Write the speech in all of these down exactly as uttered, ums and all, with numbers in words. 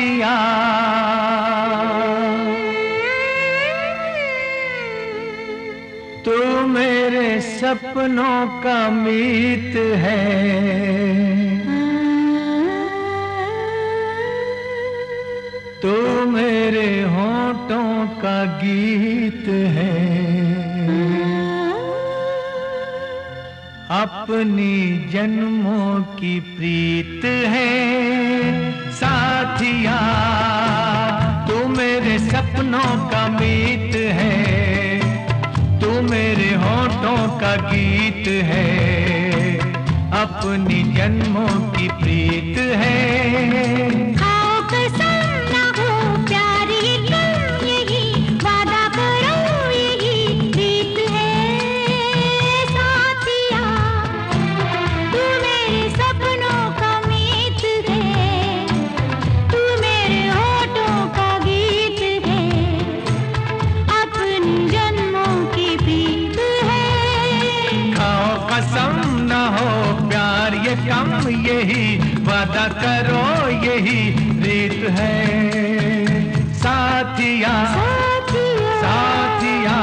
साथिया तू मेरे सपनों का मीत है, तू मेरे होठों का गीत है, अपनी जन्मों की प्रीत है साथिया। तू मेरे सपनों का मीत है, तू मेरे होठों का गीत है, अपनी जन्मों की प्रीत है। खाओ कसम ना हो प्यार ये तुम यही वादा करो यही रीत है साथिया। तू मेरे सपनों का मीत है, तू मेरे होठों का गीत है, अपनी जन्मों की प्रीत है। खाओ कसम ना हो प्यार ये कम यही वादा करो यही रीत है साथिया साथिया।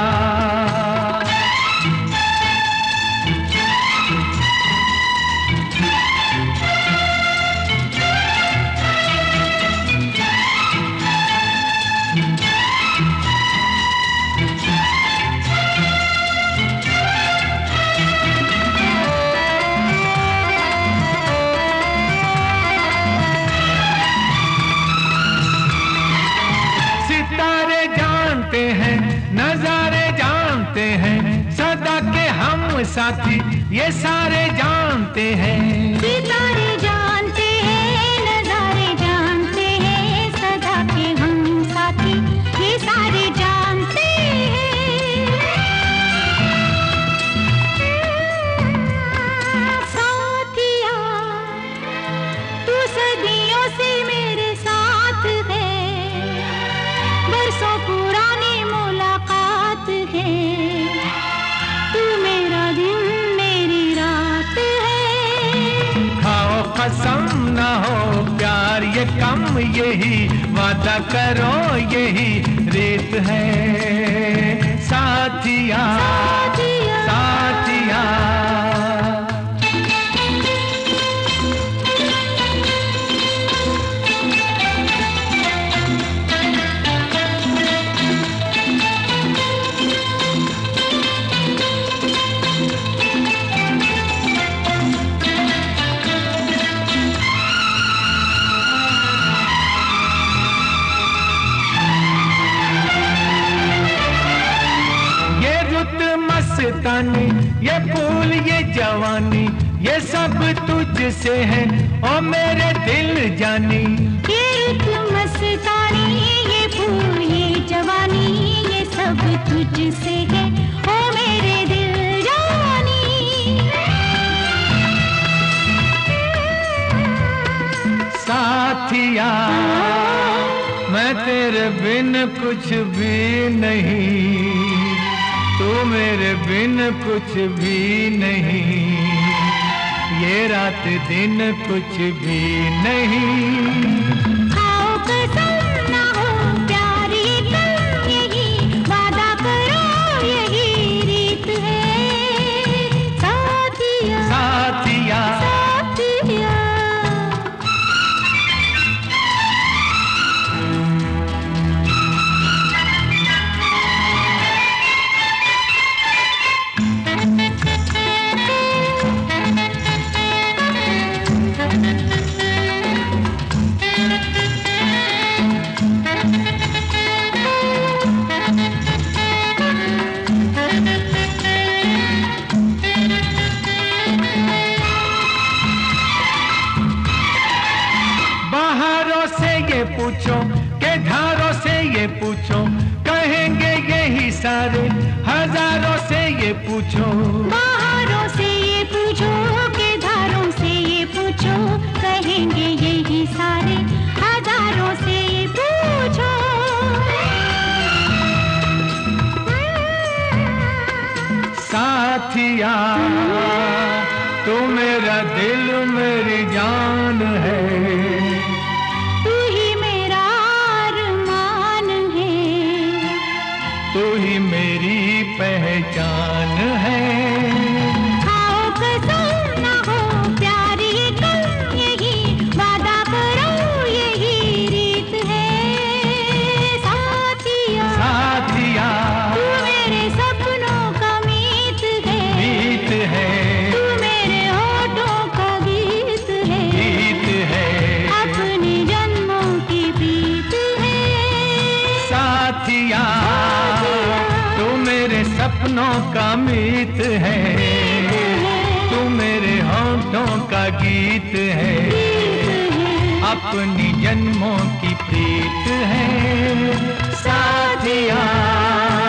सितारे जानते हैं नजारे जानते हैं, सदा के हम साथी ये सारे जानते हैं। सितारे जानते हैं नजारे जानते हैं, सदा के हम साथी ये सारे जानते हैं। साथिया तू सदियों से मेरे साथ है, बरसों पुरानी मुलाकात है, तू मेरा दिन मेरी रात है। खाओ कसम ना हो प्यार ये कम यही वादा करो यही रीत है साथिया साथिया। साथिया। मस्तानी ये फूल ये जवानी ये सब तुझसे है ओ मेरे दिल जानी। ये रुत मस्तानी ये फूल ये जवानी ये सब तुझसे है ओ मेरे दिल जानी। साथिया मैं तेरे बिन कुछ भी नहीं, तू मेरे बिन कुछ भी नहीं, ये रात दिन कुछ भी नहीं। खाओ कसम ना हो प्यार ये तुम यही वादा करो यही रीत है साथिया साथिया साथिया। पूछो के धारों से ये पूछो कहेंगे यही सारे, हजारों से ये पूछो बाहरों से ये पूछो के धारों से ये पूछो कहेंगे यही सारे, हजारों से ये पूछो। साथिया तू मेरा दिल मेरी जान है, तू ही मेरा मीत है, तू मेरे होठों का गीत है, अपनी जन्मों की प्रीत है साथिया।